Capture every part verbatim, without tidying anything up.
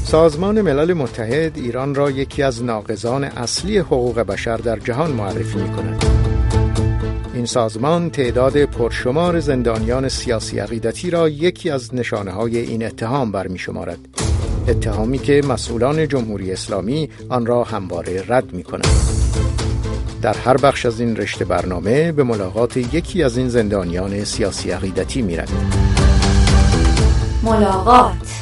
سازمان ملل متحد ایران را یکی از ناقضان اصلی حقوق بشر در جهان معرفی می‌کند. این سازمان تعداد پرشمار زندانیان سیاسی عقیدتی را یکی از نشانه‌های این اتهام برمی‌شمارد. اتهامی که مسئولان جمهوری اسلامی آن را همواره رد می‌کنند. در هر بخش از این رشته برنامه به ملاقات یکی از این زندانیان سیاسی عقیدتی می‌رویم. ملاقات.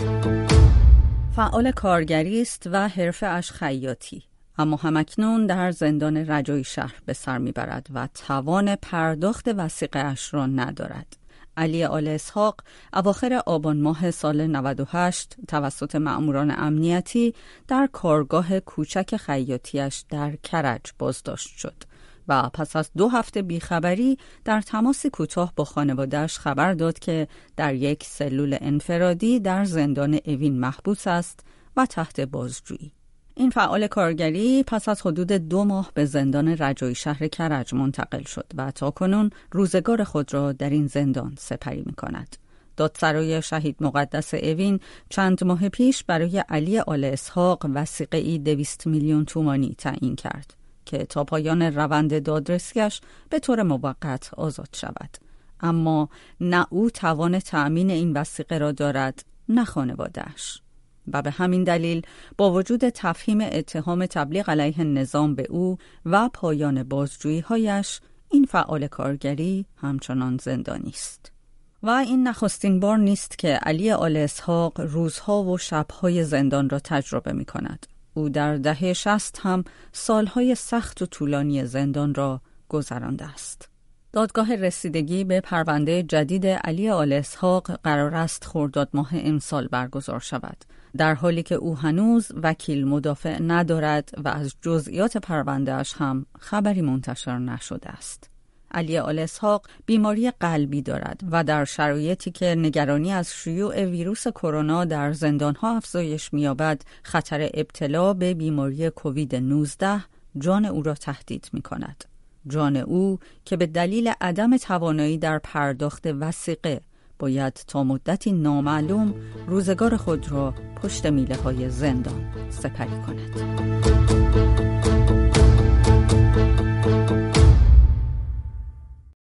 فعال کارگری است و حرفه‌اش خیاطی، اما همکنون در زندان رجایی شهر به سر میبرد و توان پرداخت وثیقه اش را ندارد. علی آل اسحاق اواخر آبان ماه سال نود و هشت توسط مأموران امنیتی در کارگاه کوچک خیاطیش در کرج بازداشت شد و پس از دو هفته بیخبری در تماس کوتاه با خانواده‌اش خبر داد که در یک سلول انفرادی در زندان اوین محبوس است و تحت بازجویی. این فعال کارگری پس از حدود دو ماه به زندان رجایی شهر کرج منتقل شد و تاکنون روزگار خود را در این زندان سپری می کند. دادسرای شهید مقدس اوین چند ماه پیش برای علی آل اسحاق وثیقه‌ای دویست میلیون تومانی تعیین کرد که تا پایان روند دادرسیش به طور موقت آزاد شود. اما نه او توان تأمین این وثیقه را دارد، نه خانواده‌اش. و به همین دلیل با وجود تفهیم اتهام تبلیغ علیه نظام به او و پایان بازجویی‌هایش، این فعال کارگری همچنان زندانی است. و این نخستین بار نیست که علی آل اسحاق روزها و شبهای زندان را تجربه می کند. او در دهه شصت هم سالهای سخت و طولانی زندان را گذرانده است. دادگاه رسیدگی به پرونده جدید علی آل اسحاق قرار است خرداد ماه امسال برگزار شود، در حالی که او هنوز وکیل مدافع ندارد و از جزئیات پرونده‌اش هم خبری منتشر نشده است. علی آل اسحاق بیماری قلبی دارد و در شرایطی که نگرانی از شیوع ویروس کرونا در زندان‌ها افزایش می‌یابد، خطر ابتلا به بیماری کووید نوزده جان او را تهدید می‌کند. جان او که به دلیل عدم توانایی در پرداخت وثیقه باید تا مدتی نامعلوم روزگار خود را پشت میله‌های زندان سپری کند.